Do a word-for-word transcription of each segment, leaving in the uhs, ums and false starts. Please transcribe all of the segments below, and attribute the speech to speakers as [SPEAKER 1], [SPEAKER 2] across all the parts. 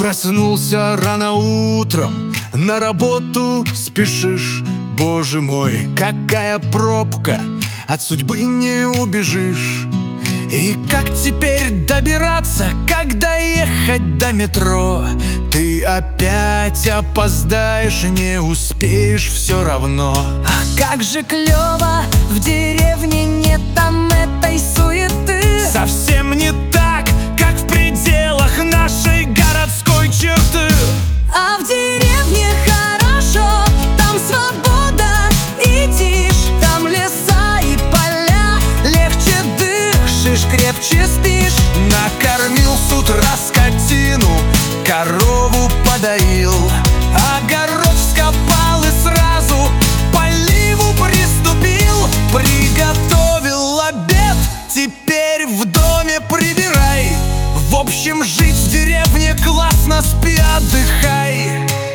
[SPEAKER 1] Проснулся рано утром, на работу спешишь. Боже мой, какая пробка, от судьбы не убежишь. И как теперь добираться, когда ехать до метро? Ты опять опоздаешь, не успеешь все равно.
[SPEAKER 2] Ах, как же клево, в деревне нет там этой суеты.
[SPEAKER 1] Совсем не так, как в пределах нашей городской черты.
[SPEAKER 2] А в деревне хорошо, там свобода и тишь, там леса и поля, легче дышишь, крепче спишь.
[SPEAKER 1] Накормил с утра скотину, корову подоил, огород вскопал и сразу поливу приступил. Приготовил обед, теперь в доме прибирай. В общем, жить в деревне классно, спи, отдыхай.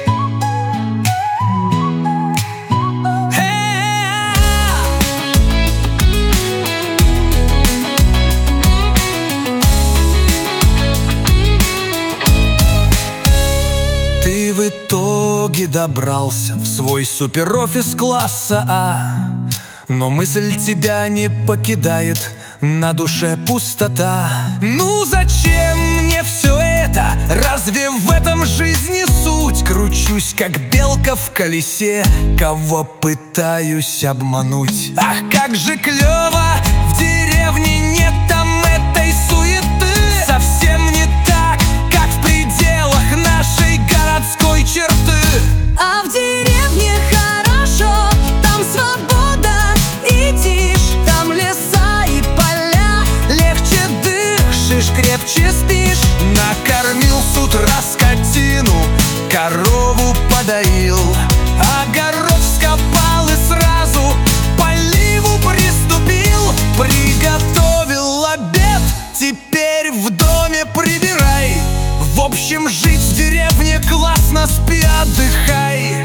[SPEAKER 1] Ты в итоге добрался в свой суперофис класса А, но мысль тебя не покидает, на душе пустота. Ну зачем мне все это? Разве в этом жизни суть? Кручусь, как белка в колесе, кого пытаюсь обмануть. Ах, как же клево, в деревне нет там этой суеты. Совсем не так, как в пределах нашей городской черты.
[SPEAKER 2] А в деревне хорошо, там свобода и тишь, там леса и поля, легче дышишь, крепче спишь.
[SPEAKER 1] Накормил с утра скотину, корову подоил, огород вскопал и сразу поливу приступил. Приготовил обед, теперь в доме прибирай. В общем, жить в деревне классно, спи, отдыхай.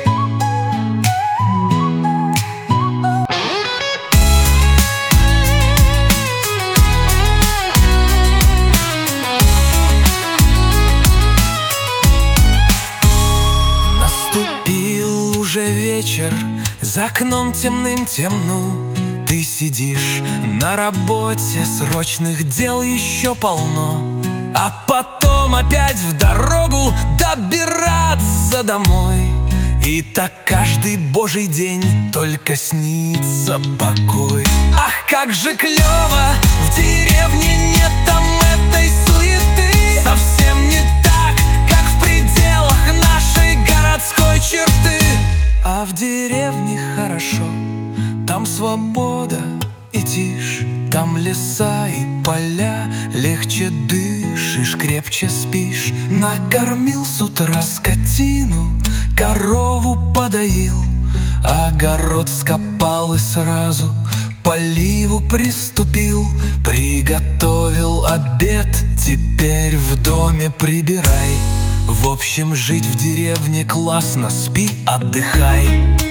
[SPEAKER 1] Наступил уже вечер, за окном темным темну. Ты сидишь на работе, срочных дел еще полно. А потом опять в дорогу добираться домой. И так каждый божий день только снится покой. Ах, как же клево, в деревне нет там этой суеты. Совсем не так, как в пределах нашей городской черты. А в деревне хорошо, там свобода и тишь, там леса и поля, легче дышишь, крепче спишь. Накормил с утра скотину, корову подоил, огород вскопал и сразу поливу приступил. Приготовил обед, теперь в доме прибирай. В общем, жить в деревне классно, спи, отдыхай.